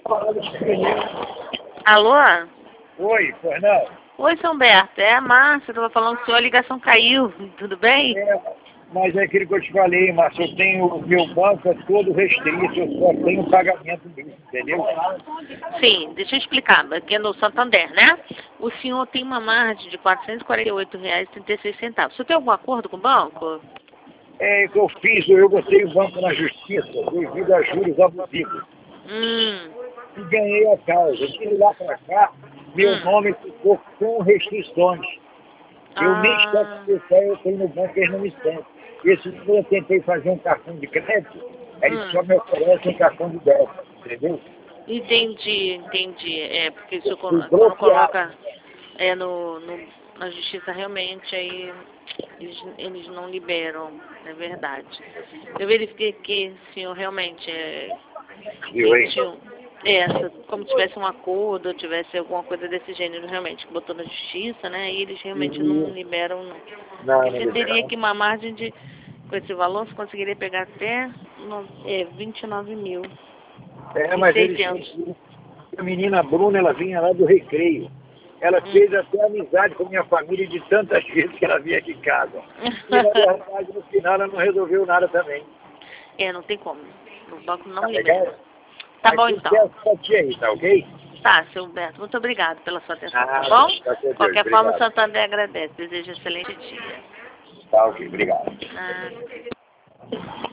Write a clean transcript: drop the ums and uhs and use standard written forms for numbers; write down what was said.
Alô? Oi, Fernando. Oi, São Berto. É a Márcia, eu tava falando com o senhor, a ligação caiu. Tudo bem? Mas é aquilo que eu te falei, Márcio, eu tenho, o meu banco é todo restrito, eu só tenho pagamento mesmo, entendeu? Sim, deixa eu explicar. Aqui é no Santander, né? O senhor tem uma margem de R$ 448,36. O senhor tem algum acordo com o banco? É que eu fiz, eu botei o banco na justiça devido a juros abusivos. E ganhei a causa. De lá para cá, meu nome ficou com restrições. Eu nem estou eu tenho no banco, eles não me têm. Esse dia eu tentei fazer um cartão de crédito, eles só me oferecem cartão de débito, entendeu? Entendi. É, porque isso Fui quando bloqueado. coloca na justiça, realmente, aí eles não liberam, é verdade. Eu verifiquei que o senhor realmente Viu, hein? como tivesse um acordo, ou tivesse alguma coisa desse gênero, realmente, que botou na justiça, né, e eles realmente não liberam, não. Não, Porque não você teria liberam. que uma margem de, com esse valor, você conseguiria pegar até 29 mil. Mas eles 600. a menina Bruna, ela vinha lá do Recreio. Ela fez até amizade com minha família de tantas vezes que ela vinha aqui em casa. E na verdade, no final, ela não resolveu nada também. Não tem como. O banco não Tá libera. legal? Tá Mas bom, tudo então. certo pra ti aí, tá ok? Tá, seu Humberto. Muito obrigado pela sua atenção, tá Ah, bom? tá com Deus, Qualquer forma, o obrigado. Santander agradece. Desejo um excelente dia. Tá ok, obrigado. Ah.